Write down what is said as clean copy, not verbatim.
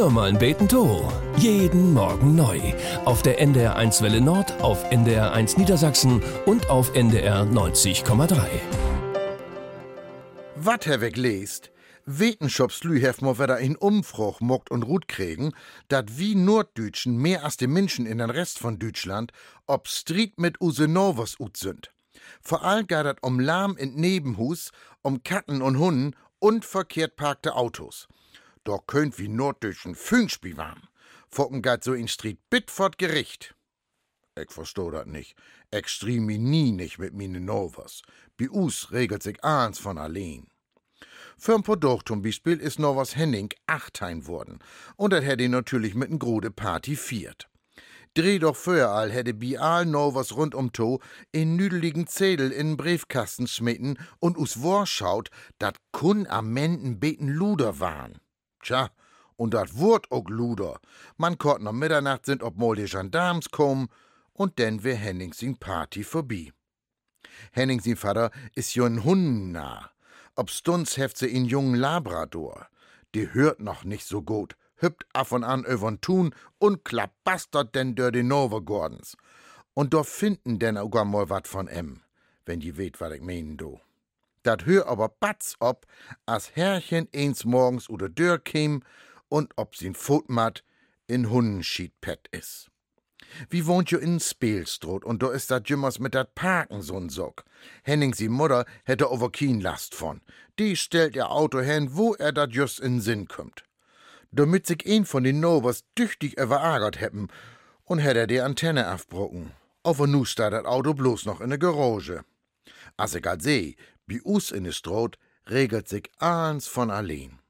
Hör mal ein Beten to. Jeden Morgen neu. Auf der NDR1 Welle Nord, auf NDR1 Niedersachsen und auf NDR 90,3. Wat Herr weg lest, Wetenschaftslü hef mo wieder in Umfruch mockt und Rut kriegen, dat wie Norddütschen mehr als die Menschen in den Rest von Deutschland ob Street mit use Novus ut sind. Vor allem geht het um Lärm in Nebenhus, um Katten und Hunden und verkehrt parkte Autos. Da könnt wie Norddütschen Füngspiel warm. Focken geht so in Street bit fort Gericht. Ich versteh dat nicht. Ich striem mi nie nicht mit mine Novus. Bi us regelt sich eins von allein. Für ein Produkt zum Beispiel ist Novus Henning 8 worden. Und das hätte natürlich mit n grode Party viert. Dreh doch für all hätte bi all Novus rund to in nüdeligen Zedel in n Briefkasten schmitten und us vorschaut, dat kun am Menden beten Luder waren. Tja, und dat wurd ook Luder. Man konnte noch Mitternacht sind, ob mal die Gendarmes kommen, und denn wär Henning sin Party vorbei. Henning sin Vater is jo n Hundennah. Ob stunds heft se in jungen Labrador. Die hört noch nicht so gut, hüppt af und an übern Tun und klappbastert denn dör die Novegordens. Und do finden denn auch mal wat von wenn die weht, wat ich meinen do. Dat hör aber batz ob, as Herrchen eins morgens oder Dörr käm und ob sin Fotmat in Hundenschiedpet is. Wie wohnt jo in Speelstroot und do is dat jümmers mit dat Parken so'n Sock. Henning si Mutter hätte over kien Last von. Die stellt ihr Auto hin, wo dat just in Sinn kommt. Damit sich een von den Novers tüchtig überärgert hätten und hätte die Antenne afbrocken. Aber nu steht dat Auto bloß noch in der Garage. As ich halt seh, bi us in de Stroot regelt sich eins von allein.